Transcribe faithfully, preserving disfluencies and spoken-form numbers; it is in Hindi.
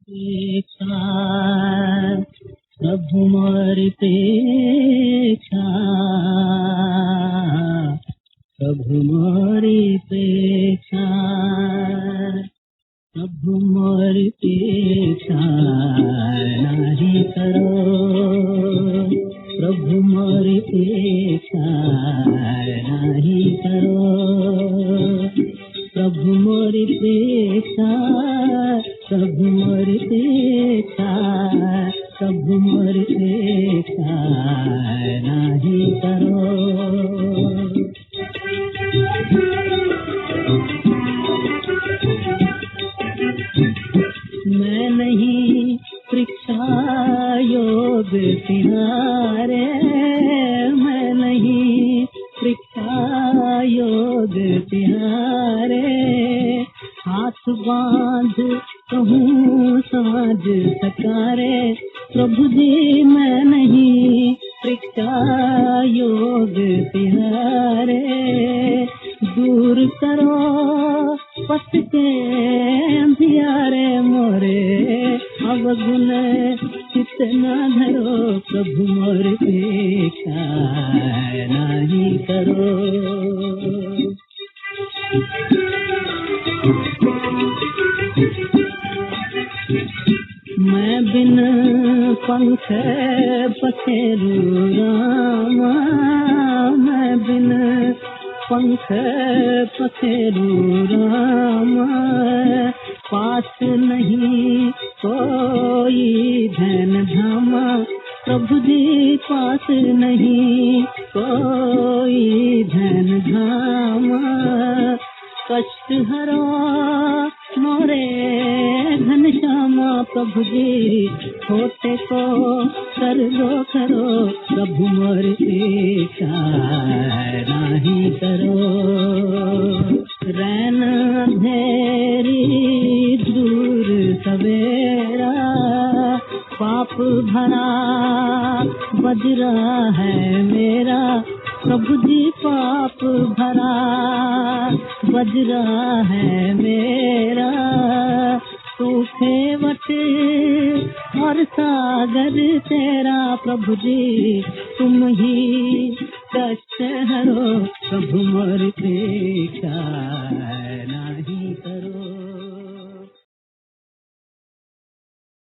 प्रेक्षा प्रभु मोरी प्रेक्षा प्रभु मोरी प्रेक्षा प्रभु मोरी प्रेक्षा नहीं करो प्रभु मोरी प्रेक्षा नहीं करो प्रभु मोरी प्रेक्षा प्रभु मोरी प्रेक्षा प्रभु मोरी प्रेक्षा नहीं करो। मैं नहीं परीक्षा योग तिहारे मैं नहीं परीक्षा योग तिहारे हाथ बांध कहूँ साज सकारे प्रभु जी मैं नहीं परीक्षा योग तिहारे दूर करो पथ के अंधियारे मोरे अवगुण चित न धरो प्रभु मोर प्रेक्षा नहीं करो। मैं बिन पंख पखेरू रामा मैं बिन पंख पखेरू रामा पास नहीं कोई धन धामा प्रभु जी पास नहीं कोई धन धामा कष्ट हरो मोरे घन श्यामा प्रभु जी होते को कर दो करो प्रभु मोर प्रेक्षा नहीं करो। रैन अंधेरी दूर सवेरा पाप भरा बजरा है मेरा प्रभु जी पाप भरा बजरा है मेरा सूखे वट और सागर तेरा प्रभु जी तुम ही कष्ट हरो प्रभु मोर प्रेक्षा